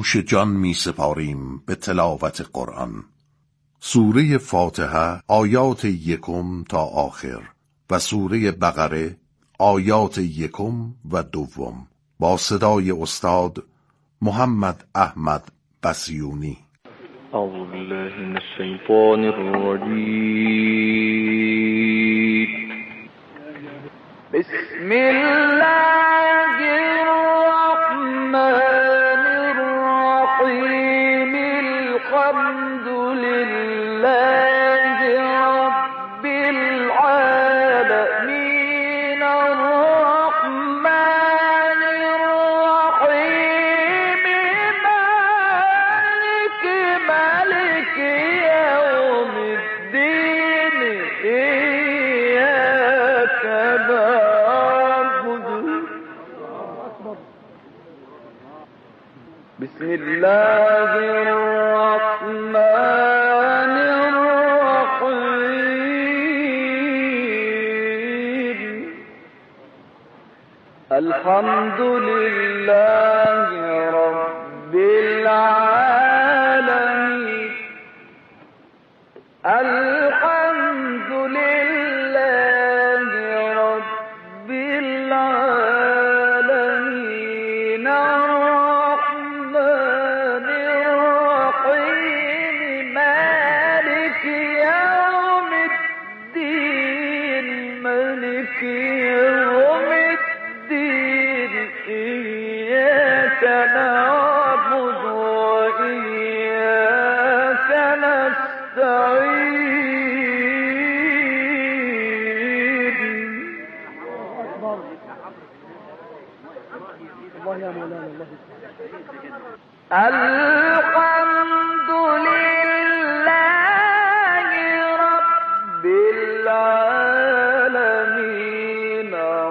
نوش جان می سپاریم به تلاوت قرآن. سوره فاتحه آیات 1 تا آخر و سوره بقره آیات 1 و 2 با صدای استاد محمد احمد بسیونی. اعوذ بالله من الشیطان الرجیم. بسم الله الرحمن الرحیم. الحمد لله رب العالمین. الرحمن الرحیم. مالک یوم الدین. ایاک نعبد. بسم الله الرحمن الرحیم. الحمد لله رب العالمين. الحمد لله رب العالمين. الرحمن الرحيم. مالك يوم الدين. مالك يوم الدين. إياك نعبد وإياك نستعين. الله يا مولانا الله. الحمد لله رب العالمين.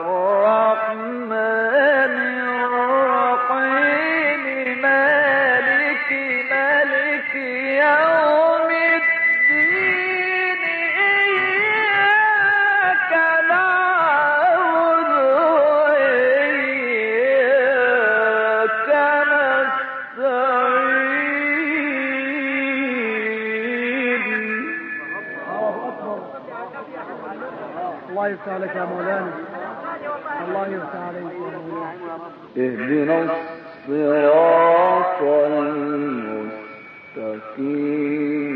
الرحمن الرحيم. مالك يوم الدين. إياك نعبد وإياك نستعين. الله يفتح عليك يا مولانا. الله يفتح عليك يا مولانا. اهدنا الصراط المستقيم.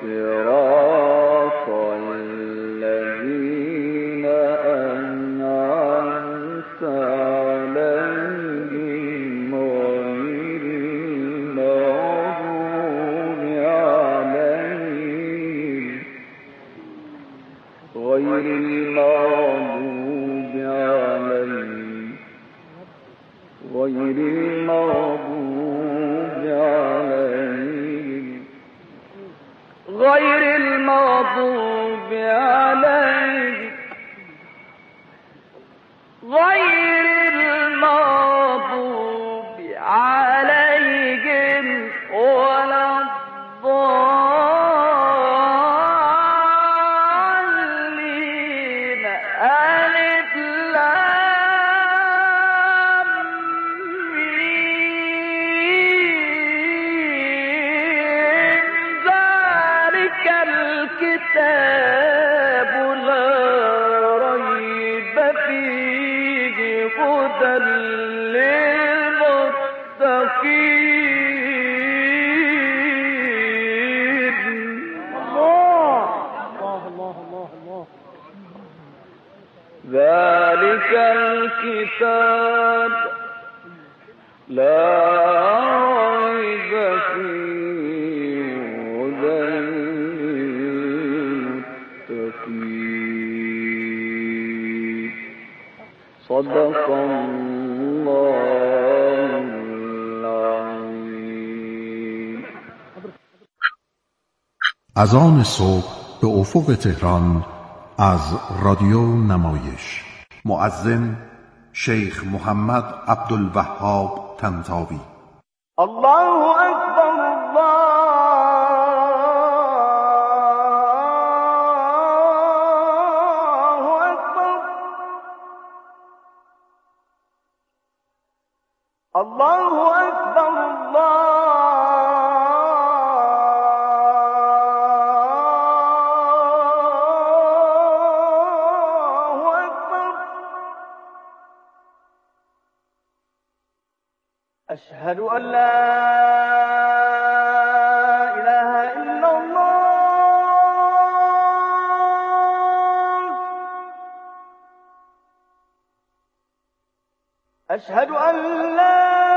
صراط الذين أنعمت عليهم غير المغضوب عليهم غير المغضوب عليهم غير المغضوب عليهم غير المغضوب عليهم غير المغضوب عليهم ولا الضالين. ألف لام ميم. ذلك الكتاب لا ريب فيه هدى للمتقين. الله الله الله الله. ذلك الكتاب لا ريب فيه هدى للمتقين. صدق الله العظيم. اذان صبح به افق تهران از رادیو نمایش. مؤذن شیخ محمد عبدالوهاب طنطاوی. الله أكبر. الله أكبر. الله أكبر. الله أن لا إله إلا الله أشهد أن لا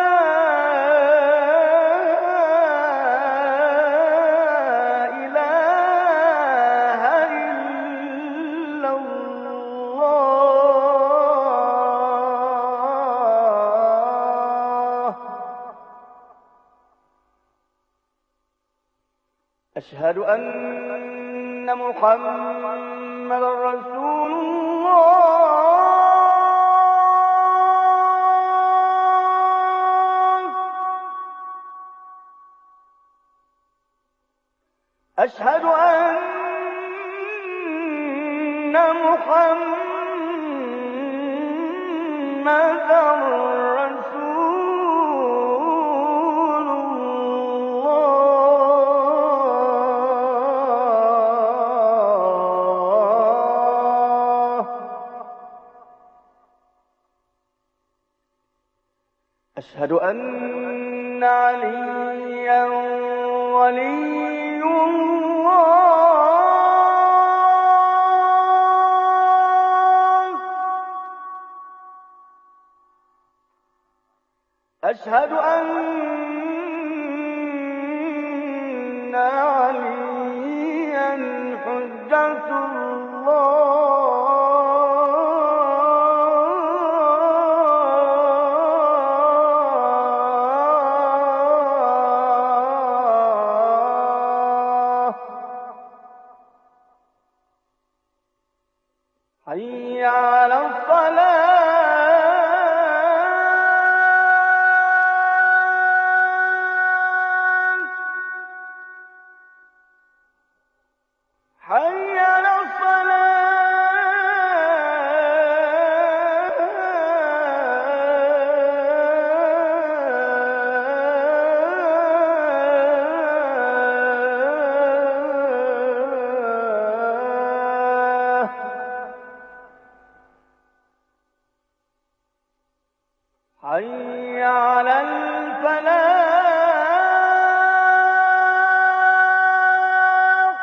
أشهد أن محمدًا رسول الله أشهد أن محمدًا أشهد أن عليا ولي الله أشهد أن عليا حجة الله حي على الصلاة حي على حي على الفلاح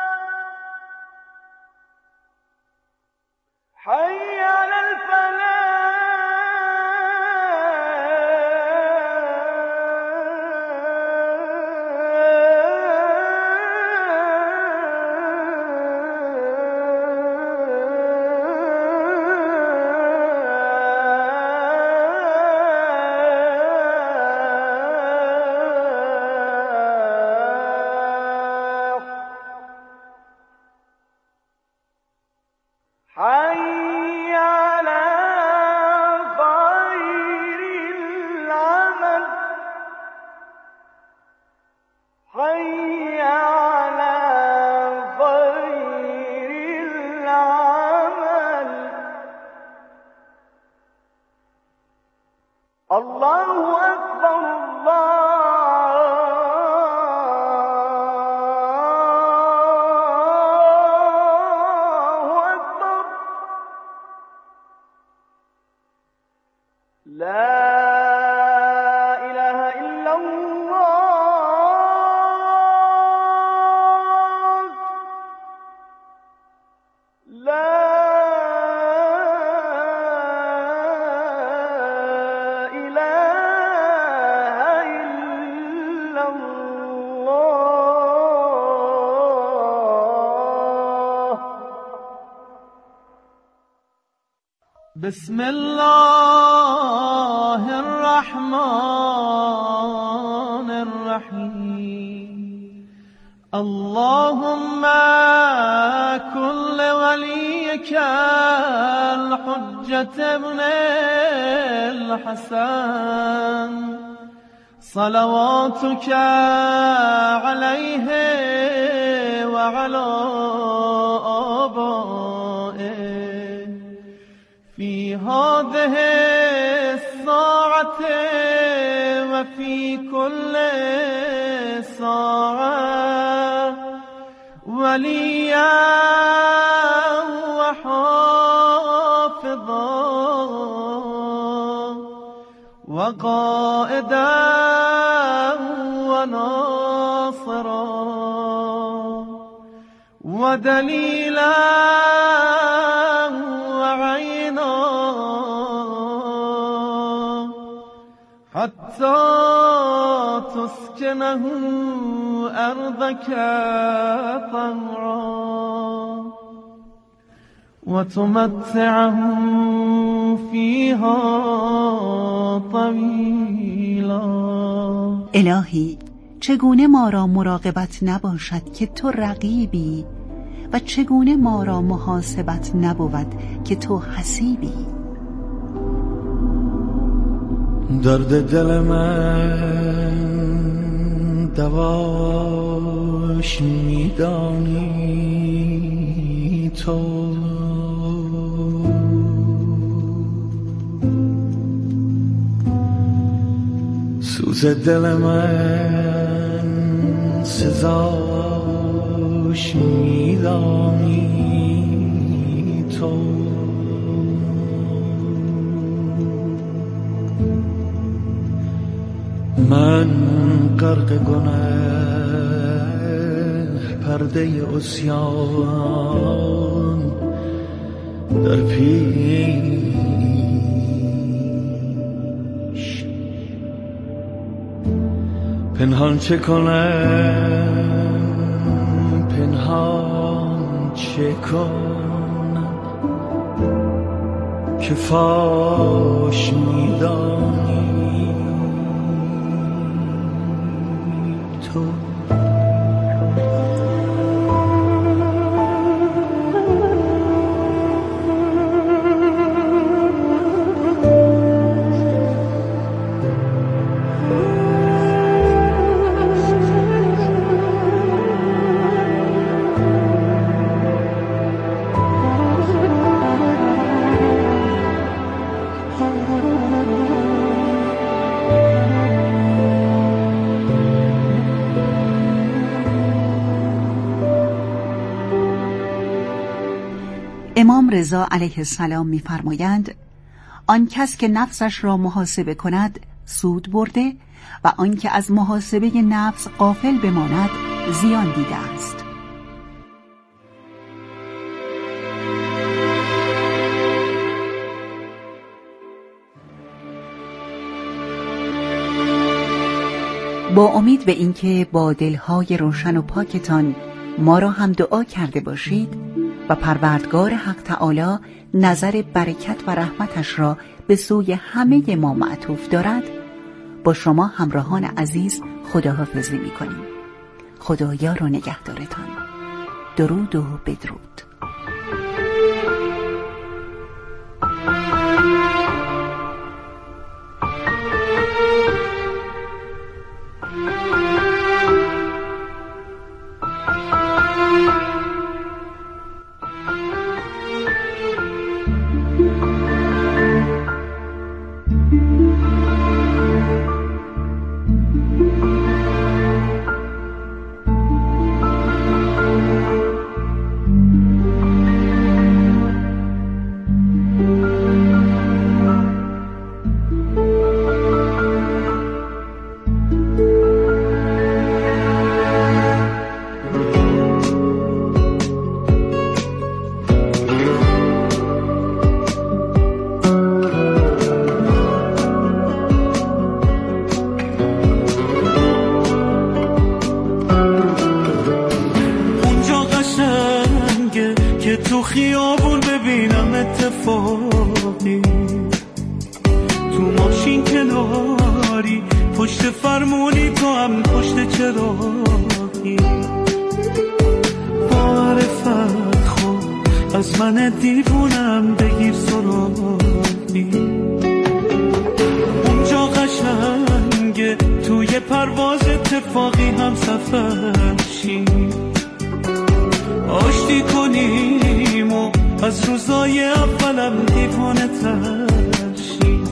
حي على حي على خير العمل حي على خير العمل الله أكبر لا إله إلا الله لا إله إلا الله بسم الله الرحمن الرحيم اللهم كن لوليك الحجة ابن الحسن صلواتك عليه وعلى آبائه في هذه الساعة وفي كل ساعة وليا وحافظا وقائدا وناصرا ودليلا وعينا حتى تسكنه أرضك طوعا وتمتعهم فيها طویلا. الهی چگونه ما را مراقبت نباشد که تو رقیبی و چگونه ما را محاسبت نبود که تو حسیبی. درد دل من دواش میدانی تو، سوز دل من سزاش میدانی تو. من غرق گناه پرده عصیان در پیش، پنهان چه کنم پنهان چه کنم که فاش میدانی تو. امام رضا علیه السلام می‌فرمایند آن کس که نفسش را محاسبه کند سود برده و آن که از محاسبه نفس غافل بماند زیان دیده است. با امید به اینکه با دلهای روشن و پاکتان ما را هم دعا کرده باشید و پروردگار حق تعالی نظر برکت و رحمتش را به سوی همه ما معطوف دارد، با شما همراهان عزیز خداحافظی می‌کنیم. خدایار و نگهدارتان. درود و بدرود. تو خیابون ببینم اتفاقی، تو ماشین کناری پشت فرمونی، تو هم پشت چراغی. با معرفت خود از من دیوونم بگیر سراغی. اونجا قشنگه توی پرواز اتفاقی هم سفر شی، آشتی کنیم و از روزای اولم دیوانه تر شی.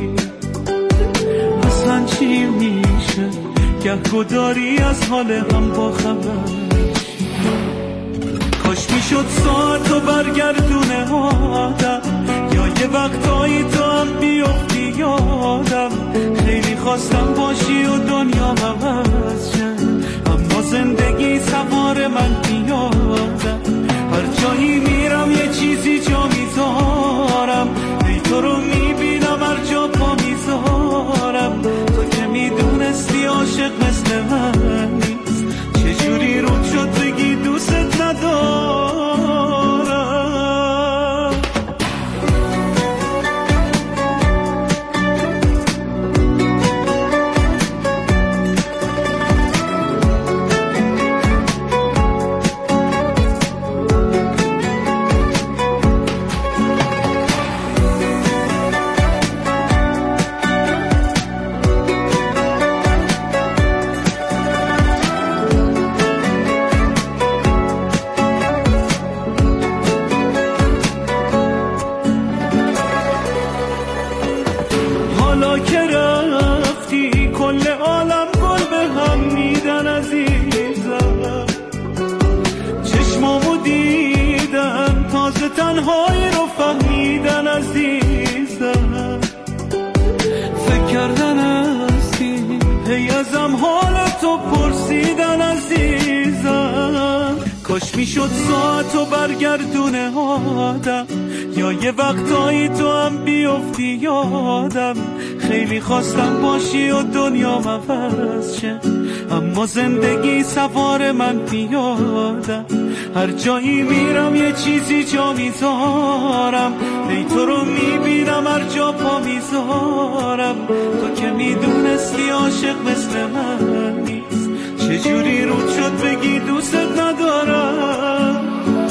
اصلا چی میشه گه داری از حال هم با خبر شی. کاش میشد ساعتو برگردونه آدم، یا یه وقتایی تو هم بیفتی یادم. خیلی خواستم باشی و دنیا عوض شه، اما زندگی سوار من پیادم. هر جایی میرم یه چیزی جا میذارم، ای تو رو میبینم هر جا پا میذارم. تو که میدونستی عاشق مثل من نیست، چجوری رود شد بگی دوست ندارم. تنهایی رو فهمیدن عزیزم، فکر کردن هستی هی ازم حالتو پرسیدن عزیزم. کاش میشد ساعتو برگردونه آدم، یا یه وقتایی تو هم بیفتی یادم. خیلی خواستم باشی و دنیا عوض شه، اما زندگی سوار من پیادم. هر جایی میرم یه چیزی جا میذارم، ای تو رو میبینم هر جا پا میذارم. تو که میدونستی عاشق مثل من نیست، چجوری رود شد بگی دوست ندارم.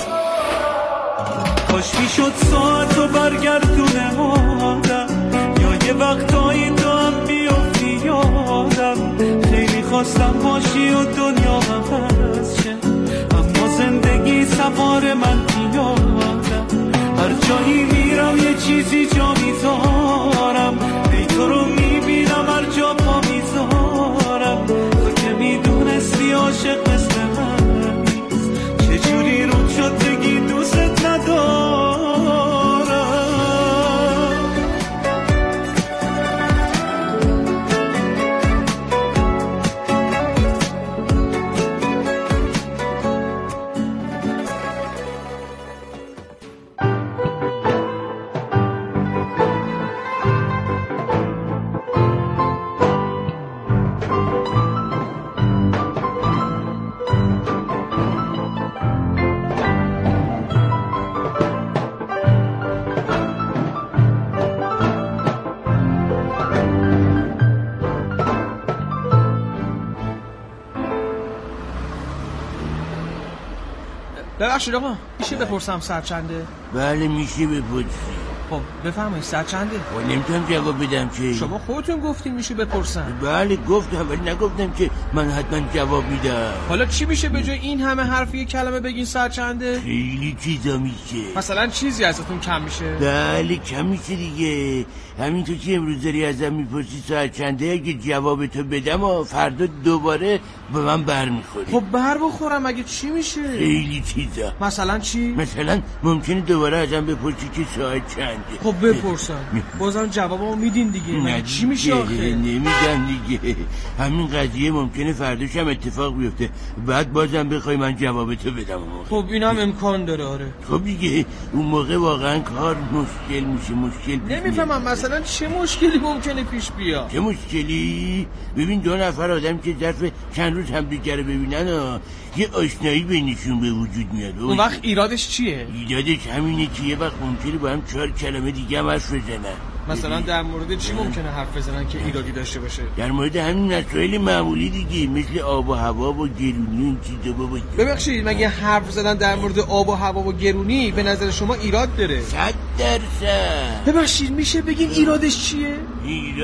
کاش میشد ساعتو برگردونه آدم، یا یه وقتایی تو هم بیفتی یادم. خیلی خواستم باشی و دنیا عوض شه، اما زندگی سوار من پیادم. هر جایی میرم یه چیزی جا میذارم، ای تو رو میبینم هر جا پا میذارم. تو که میدونستی عاشق مثل من نیست، چجوری رود شد بگی دوست ندارم. ببخشید آقا، میشه بپرسم ساعت چنده؟ بله میشه بپرسی. خب بفرمایید ساعت چنده؟ نمیتونم جواب بدم که شما خودتون گفتین میشه بپرسم. بله گفتم ولی نگفتم که من حتما جواب میدم. حالا چی میشه به جای این همه حرف یه کلمه بگین ساعت چنده؟ خیلی چیزا میشه. مثلا چیزی ازتون کم میشه؟ بله کم میشه دیگه. همینطور که امروز داری ازم میپرسی ساعت چنده، اگه جوابتو بدم و فردا دوباره به من برمیخوری. خب بر بخورم اگه چی میشه؟ خیلی چیزا. مثلا چی؟ مثلا ممکنه دوباره ازم بپرسی که ساعت چنده. خب بپرسم بازم جوابمو میدین دیگه. نه چی میشه آخه؟ نمیدم دیگه. همین قضیه ممکنه فرداش هم اتفاق بیفته، بعد بازم بخوای من جوابتو بدم. خب اینم امکان داره. آره خب دیگه اون موقع واقعا کار مشکل میشه. نمیفهمم مثلا چه مشکلی ممکنه پیش بیاد؟ چه مشکلی؟ ببین دو نفر آدم که ظرف چند روز همدیگه رو ببینن و یه آشنایی بینشون به وجود میاد. اون وقت ایرادش چیه؟ ایرادش همینه که یه وقت ممکنه با هم 4 کلمه دیگه هم حرف بزنن. مثلا در مورد چی ممکنه حرف بزنن که ایرادی داشته باشه؟ در مورد همین مسائل معمولی دیگه، مثل آب و هوا و گرونی و این چیزا. بابا ببخشید مگه حرف زدن در مورد آب و هوا و گرونی به نظر شما ایراد داره؟ 100%. ببخشید میشه بگین ایرادش چیه؟ ایرادش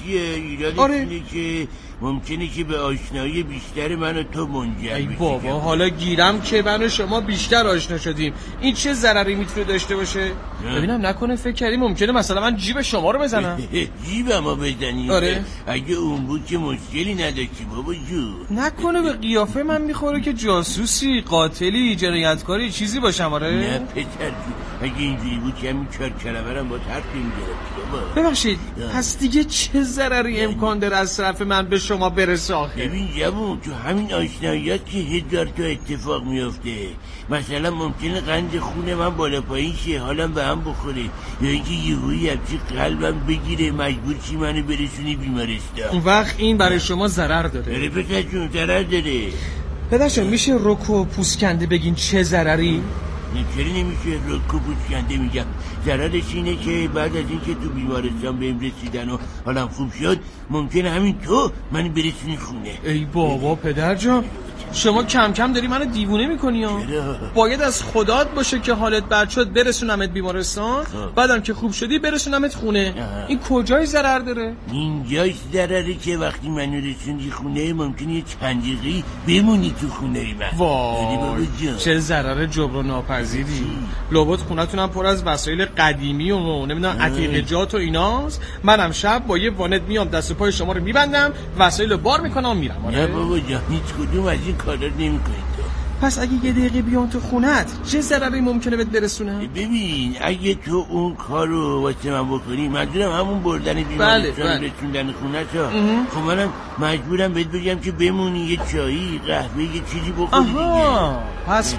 چیه؟ ایرادش اینه که ممکنه که به آشنایی بیشتر من و تو منجر ای بشه. بابا حالا گیرم که من و شما بیشتر آشنا شدیم، این چه ضرری میتونه داشته باشه؟ ببینم نکنه فکر کردی ممکنه مثلا من جیب شما رو بزنم؟ جیبمو بزنی؟ آره. اگه اون بود که مشکلی نداشتی بابا جو. نکنه به قیافه من میخوره که جاسوسی، قاتلی، جنایتکاری چیزی باشم؟ آره نه پسر جو، اگه اینجوری بود که همین 4 کلمه با طرف نمیگرفتی بابا. ببخشید پس دیگه چه ضرری امکان داره از طرف من به شما برسه آخه؟ ببین جوون، تو همین آشناییات که 1000 تا اتفاق میفته. مثلا ممکنه قند خون من بالا پایین شه، حالم به هم بخوره، یا اینکه یهویی همچی قلبم بگیره مجبور چی منو برسونی بیمارستان. اون وقت این برای شما ضرر داره؟ آره پسر جون ضرر داره. پدرشون میشه رک و پوسکنده بگین چه ضرری؟ چرا نمیشه رک و پوسکنده میگم؟ ضررش اینه که بعد از اینکه تو بیمارستان بهم رسیدن و حالم خوب شد، ممکنه همین تو منو برسونی خونه. ای بابا پدر جان، شما کم کم داری منو دیوونه میکنی ها. باید از خدات باشه که حالت بد شد برسونمت بیمارستان، بعدم که خوب شدی برسونمت خونه. این کجای ضرر داره؟ اینجاش ضرره که وقتی منو رسوندی خونه ممکنه چند دقیقه‌ای بمونی تو خونه من. وای چه ضرر جبران ناپذیری. لابد خونتونم پر از وسایل قدیمی و نمیدونم عتیقجات و ایناست. منم شب با یه وانت میام دست و پای شما رو میبندم، وسایل بار میکنم میرم. نه بابا جان، هیچ کدوم از این کارا نمی‌کنی تو. پس اگه یه دقیقه بیام تو خونت چه ضرری ممکنه بهت برسونه؟ ببین اگه تو اون کارو واسه من بکنی، منظورم همون بردن بیمارستان رسوندن خونت ها، خب منم مجبورم بهت بگم که بمونی، یه چایی قهوه یه چیزی بخوری دیگه. پس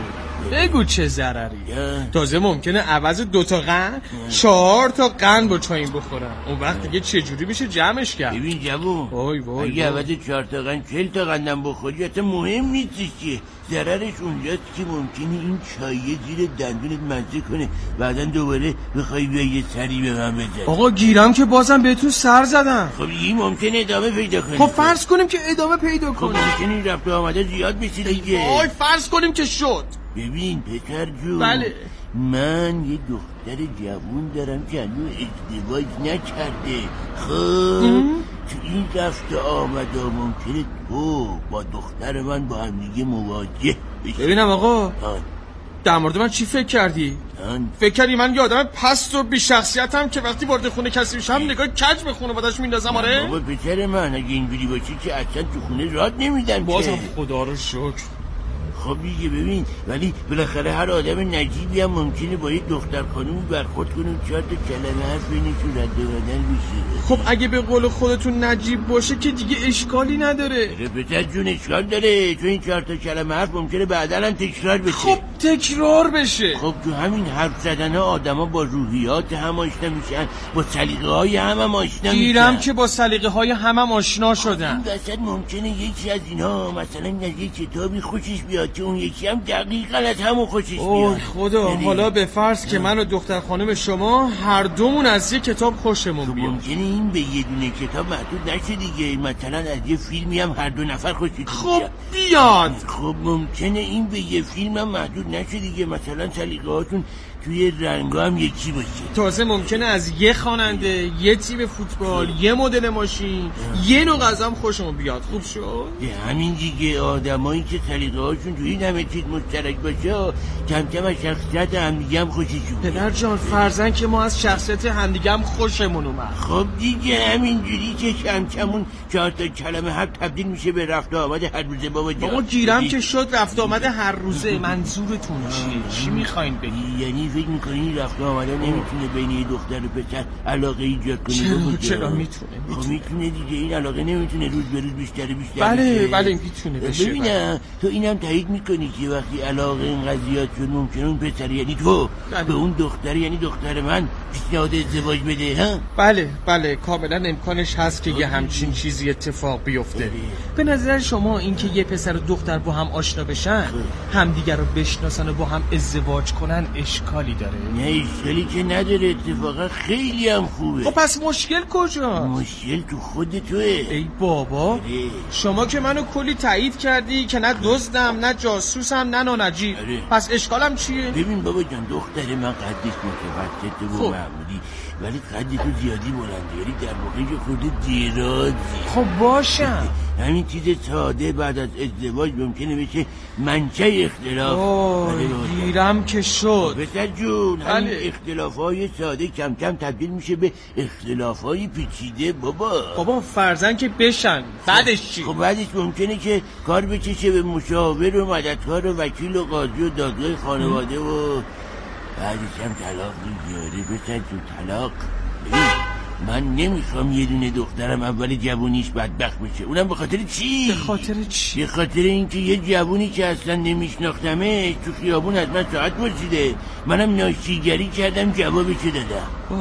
بگو چه ضرری. تازه ممکنه عوض 2 تا قند 4 تا قند با چایم بخورم. اون وقت دیگه چه جوری میشه جمعش کرد؟ ببین جوون، اگه عوض 4 تا قند 40 تا قندم بخوری اصلا مهم نیستش که. ضررش اونجاست که ممکنه این چایه زیر دندونت مزه کنه، بعدن دوباره بخوای بیا یه سری به من بزنی. آقا گیرم که بازم بهتون سر زدم. خب این ممکنه ادامه پیدا کنه. خب فرض کنیم که ادامه پیدا کنه. خب ممکنه این رفت و آمده زیاد بشه دیگه. وای فرض کنیم که شد. ببین پسر جون، بله من یه دختر جوون دارم که هنوز ازدواج نکرده. خب تو این رفت آمده ممکنه تو با دختر من با هم دیگه مواجه بشی. ببینم آقا در مورد من چی فکر کردی؟ فکر کردی من یه آدم پست و بی شخصیتم که وقتی وارد خونه کسی میشم نگاه کج به خانواده‌اش میندازم؟ آره بابا پسر من، اگه اینجوری باشی که اصلا تو خونه راه نمیدن. بازم خدا رو شکر. خب دیگه ببین، ولی بالاخره هر آدم نجیبی هم ممکنه با یه دختر خانومی برخورد کنه و 4 تا کلمه حرف بینشون رد و بدل بشه. خب اگه به قول خودتون نجیب باشه که دیگه اشکالی نداره. پسر جون اشکال داره، چون این 4 تا کلمه حرف ممکنه بعداً هم تکرار بشه. خب تکرار بشه. خب تو همین حرف زدن ها آدما با روحیات هم آشنا میشن، با سلیقه های هم آشنا میشن. گیرم که با سلیقه های هم آشنا شدن. این وسط ممکنه یکی از اینا مثلا از یه کتابی خوشش بیاد که اون یکی هم دقیقاً از همون خوشش بیاد. اوه خدا، حالا به فرض که من و دختر خانم شما هر دومون از یه کتاب خوشمون بیاد. ممکنه این به یه دونه کتاب محدود نشه دیگه، مثلا از یه فیلمی هم هر دو نفر خوشتون خب بیاد. خب ممکنه این به یه فیلم هم محدود نشه دیگه، مثلا سلیقه هاتون توی رنگا هم یکی باشه. تازه ممکنه از یه خواننده، یه تیم فوتبال، یه مدل ماشین، یه نوع غذا هم خوشمون بیاد. خوب شد؟ همین دیگه، آدمایی که سلیقه هاشون توی این همه چیز مشترک باشه کم کم از شخصیت همدیگه هم خوششون میاد. پدر جان فرضاً که ما از شخصیت همدیگه هم خوشمون اومد. خب دیگه همینجوری که کم کم اون 4 تا کلمه هم تبدیل میشه به رفت و آمد هر روزه. بابا گیرم که شد رفت و آمد هر روزه. منظورتون چیه؟ چی میخواین بگید؟ یعنی فکر میکنی رفت و آمده نمیتونه بین یه دختر و پسر علاقه ایجاد کنه؟ چرا میتونه؟ خب میتونه دیگه، این علاقه نمیتونه روز به روز بیشتر بله میتونه بشه. ببینم تو اینم تایید میکنی که وقتی علاقه این قضیات شد ممکنه اون پسر یعنی تو به اون دختر یعنی دختر من پیشنهاد ازدواج بده؟ ها بله کاملا امکانش هست که یه همچین چیزی اتفاق بیفته. به نظر شما اینکه یه پسر و دختر با هم آشنا بشن، همدیگر رو بشناسن و با هم ازدواج کنن اشکالی داره؟ نه اشکالی که نداره، اتفاقا خیلی هم خوبه. خب پس مشکل کجا؟ مشکل تو خود توه. ای بابا شما که منو کلی تایید کردی که نه دزدم نه جاسوسم نه نجیب. پس اشکالم چیه؟ ببین بابا جان، دختر من قدش متوسطه و معمولی، ولی قد تو زیادی بلنده، یعنی در واقع که خود درازی. خب باشم. همین چیز ساده بعد از ازدواج ممکنه بشه منچه اختلاف. گیرم که شد بسر جون. همین اختلافای ساده کم کم تبدیل میشه به اختلافای پیچیده. بابا فرضاً که بشن، بعدش چی؟ خب بعدش ممکنه که کار بچشه به مشاور و مددکار و وکیل و قاضی و دادگاه خانواده و بعدش هم طلاق میگیاره. بسر جون طلاق. من نمیخوام یه دونه دخترم اول جوونیش بدبخت بشه. اونم به خاطر چی؟ به خاطر چی؟ به خاطر اینکه یه جوونی که اصلا نمیشناختمه تو خیابون از من ساعت پرسیده، منم ناشیگری کردم جوابشو دادم.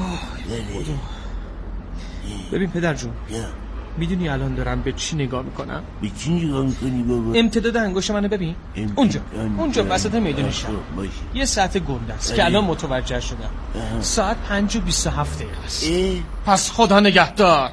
ببین پدر جون، میدونی الان دارم به چی نگاه میکنم؟ به چی نگاه میکنی بابا؟ امتداد انگشت منو ببین. اونجا وسط میدون شهر یه ساعت گنده است که الان متوجه شدم. ساعت 5:27 است. پس خدا نگهدار.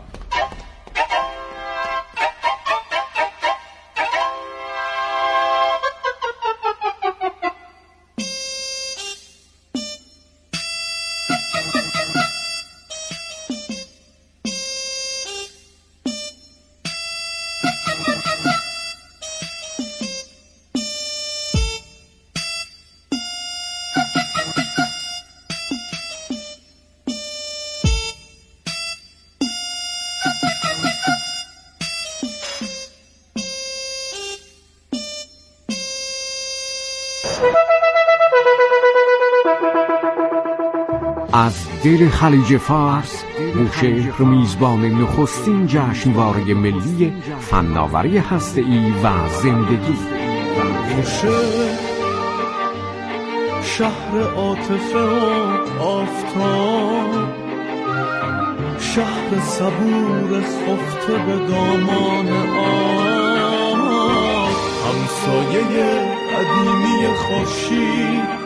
از دل خلیج فارس، بوشهر میزبان نخستین جشنواره ملی فناوری هسته‌ای و زندگی. بوشهر شهر عاطفه و آفتاب، شهر صبور خفته به دامان آب، همسایه قدیمی خورشید،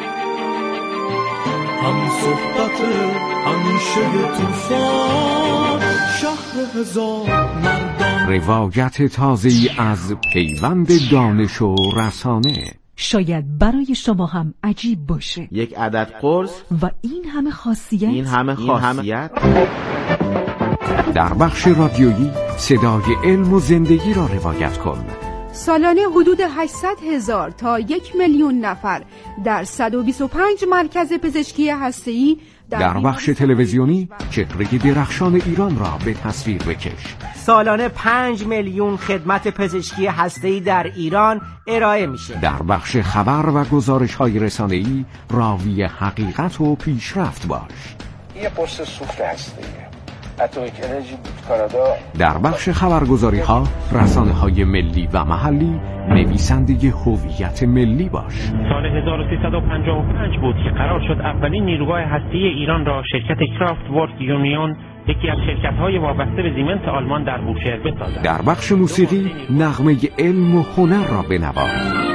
هم صحبت همیشه طوفان، شهر هزار مردان. روایت تازه‌ای از پیوند دانش و رسانه. شاید برای شما هم عجیب باشه. یک عدد قرص و این همه خاصیت. در بخش رادیویی صدای علم و زندگی را روایت کن. سالانه حدود 800,000 تا 1,000,000 نفر در 125 مرکز پزشکی هسته‌ای در بخش تلویزیونی چهره درخشان ایران را به تصویر بکش. سالانه 5 میلیون خدمت پزشکی هسته‌ای در ایران ارائه میشه. در بخش خبر و گزارش‌های رسانه‌ای راوی حقیقت و پیشرفت باش. یه قرص سوفت هسته‌ایه. اتمیک انرژی بود کانادا. در بخش خبرگزاری‌ها، رسانه‌های ملی و محلی، نویسنده هویت ملی باش. سال 1355 بود که قرار شد اولین نیروگاه هسته‌ای ایران را شرکت کرافت ورک یونیون، یکی از شرکت‌های وابسته به زیمنس آلمان، در بوشهر بسازد. در بخش موسیقی، نغمه علم و هنر را بنواز.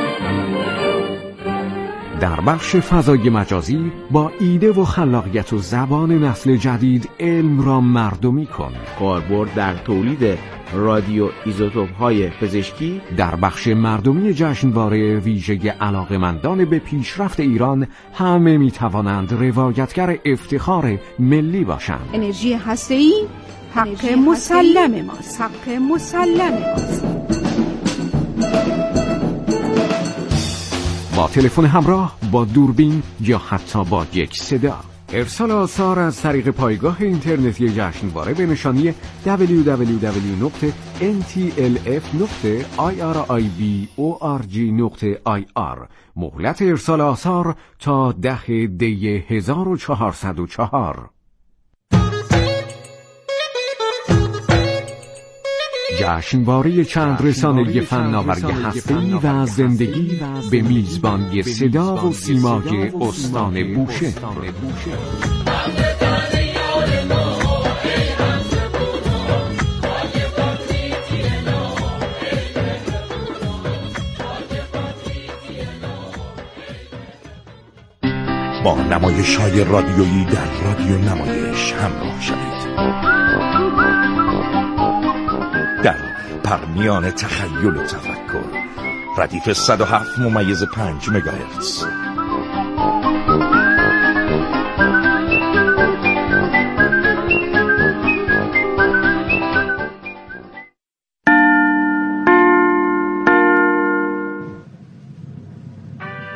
در بخش فضای مجازی، با ایده و خلاقیت و زبان نسل جدید علم را مردمی کن. کاربرد در تولید رادیو ایزوتوپ‌های پزشکی. در بخش مردمی جشنواره ویژه علاقه‌مندان به پیشرفت ایران، همه می‌توانند روایتگر افتخار ملی باشند. انرژی هسته‌ای حق مسلم ماست. با تلفن همراه، با دوربین یا حتی با یک صدا. ارسال آثار از طریق پایگاه اینترنتی جشنواره به نشانی www.ntlf.irib.org.ir. مهلت ارسال آثار تا 10 دی 1404. جشنواره چند رسانه‌ای فناوری هسته‌ای و زندگی به میزبانی صدا و سیمای استان بوشهر. با نمایش‌های رادیویی در رادیو نمایش همراه شوید. در پرمیان تخیل و تفکر، ردیف 107.5 مگاهرتز.